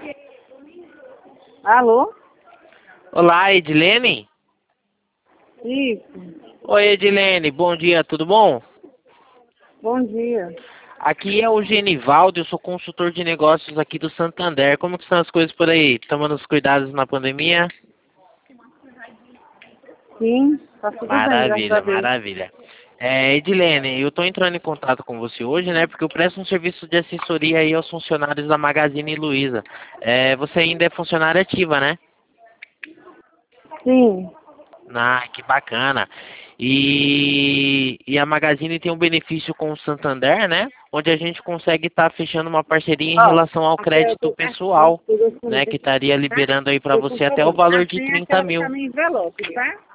Alô? Olá, Edilene? Isso. Oi, Edilene, bom dia, tudo bom? Bom dia. Aqui é o Genivaldo, eu sou consultor de negócios aqui do Santander. Como que estão as coisas por aí? Tomando os cuidados na pandemia? Sim, tá tudo bem, graças a Maravilha, Deus. maravilha. Edilene, eu estou entrando em contato com você hoje, né? Porque eu presto um serviço de assessoria aí aos funcionários da Magazine Luiza. Você ainda é funcionária ativa, né? Sim. Ah, que bacana. E a Magazine tem um benefício com o Santander, né? Onde a gente consegue estar fechando uma parceria em Ó, relação ao crédito pessoal, né? Que estaria liberando aí para você até o valor de 30 ela que tá mil. no envelope, tá?